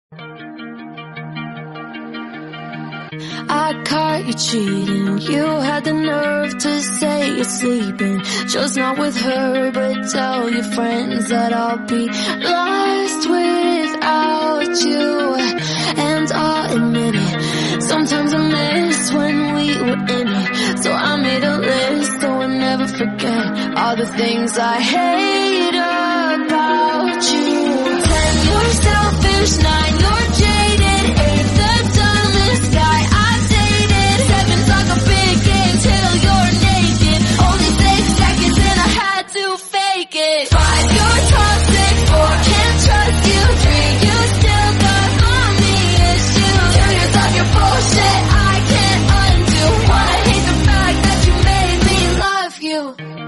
I caught you cheating. You had the nerve to say you're sleeping, just not with her, but tell your friends that I'll be lost without you. And I'll admit it, sometimes I miss when we were in it. So I made a list so I'll never forget all the things I hate about you. 10, you're selfish. 9, you're jaded. 8, the dumbest guy I've dated. 7's like a big game till you're naked. Only 6 seconds and I had to fake it. 5, you're toxic. 4, can't trust you. 3, you still got mommy issues. 2 years of your bullshit I can't undo. 1, I hate the fact that you made me love you.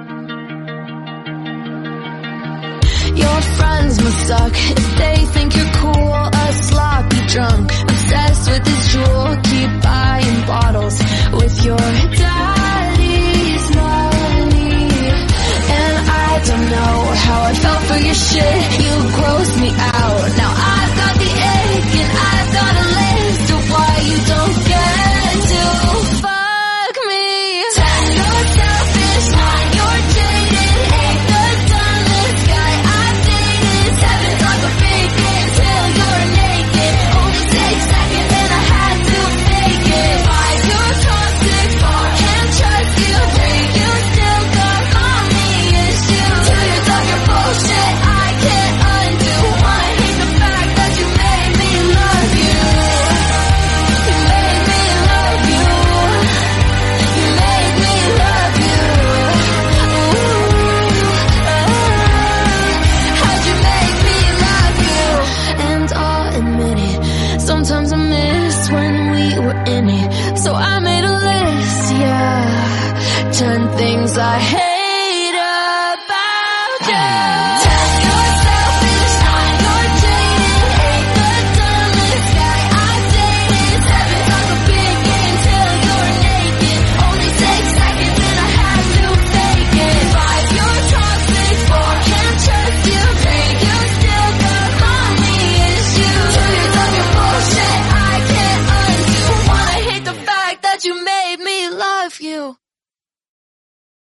Your friends must suck if they think you're cool. A sloppy drunk, obsessed with his jewel. Keep buying bottles with your daddy's money. And I don't know how I fell for your shit. You gross me out. Now I've got the ick and I've got a list of why you don't get to fuck me. 10, you're selfish. 9, you're jaded. 8, the dumbest guy I've dated. 7's like a big game till you're naked. Only 6 seconds and I had to fake it. 5, you're toxic. 4, can't trust you. 3, you still got mommy issues. 2 years of your bullshit I can't undo. 1, I hate the fact that you made me love you. You made me love you. You made me love you. How'd you make me love you? And I'll admit it, sometimes I miss when we were in it. So I made a list, yeah. 10 things I hate